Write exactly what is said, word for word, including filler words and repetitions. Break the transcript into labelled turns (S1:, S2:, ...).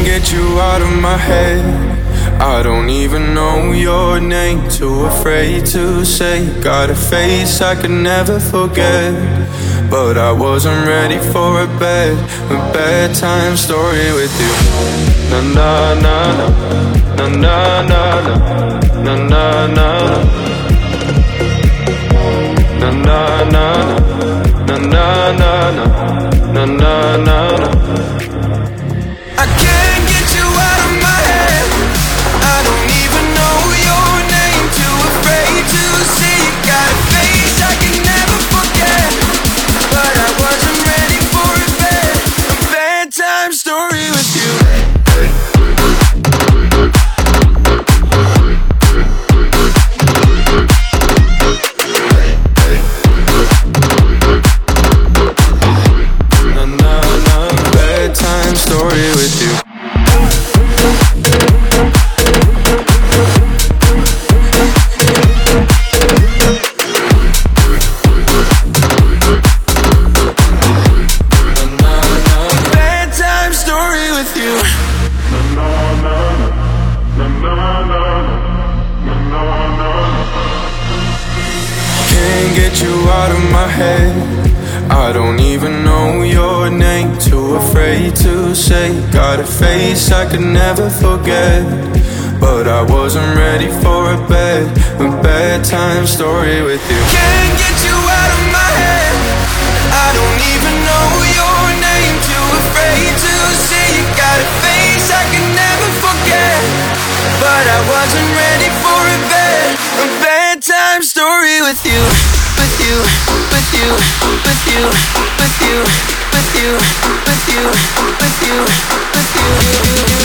S1: get you out of my head. I don't even know your name, too afraid to say. Got a face I could never forget, but I wasn't ready for a bed, a bedtime story with you. Na na na na, na na na na, na na na na, na na na na, na na na na, na na na. I can't get you out of my head. I don't even know your name, too afraid to see. You got a face I can never forget, but I wasn't ready for a bed, a bedtime story with you. Na na na, bedtime story with you. Can't get you out of my head. I don't even know your name, too afraid to say. Got a face I could never forget, but I wasn't ready for a bed, a bedtime story with you. Can't get you out of my head. I don't even know your name, too afraid to say. You got a face I could never forget, but I wasn't ready for a bed, a bedtime story with you. With you, with you, with you, with you, with you, with you, with you, with you, with you.